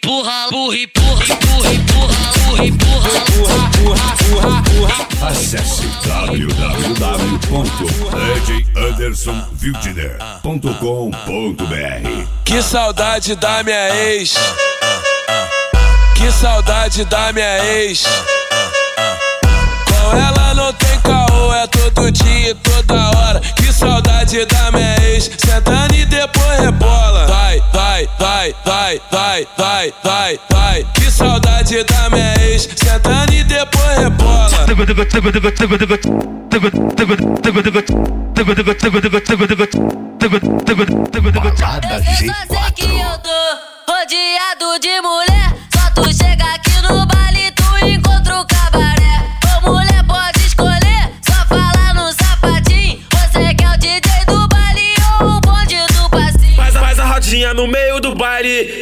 empurra, empurra. Acesse www.djandersonwildner.com.br. Que saudade da minha ex. Que saudade da minha ex. Com ela não tem caô, é todo dia e toda hora. Que saudade da minha ex. Sentando e depois rebola. Vai, vai, vai, vai, vai, vai, vai, vai. Que saudade da minha ex. Sentando e depois rebola. Balada G4. Que eu tô rodeado de mulher. Só tu chega aqui no baile, tu encontra o cabaré. Ô mulher, pode escolher, só fala no sapatinho. Você quer o DJ do baile ou o bonde do passinho? Faz a rodinha no meio do baile.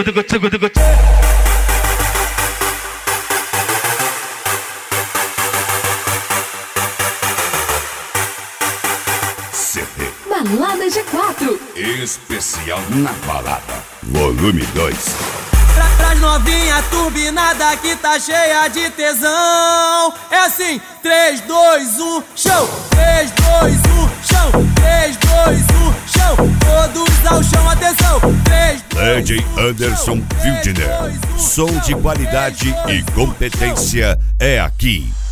CD Balada G4. Especial na Balada, volume 2. Pras novinha turbinada que tá cheia de tesão. É assim, 3, 2, 1, chão. 3, 2, 1, chão. 3, 2, 1, chão. Todos ao chão, atenção. 3, 2, DJ Anderson Wildner. Som de qualidade e competência é aqui.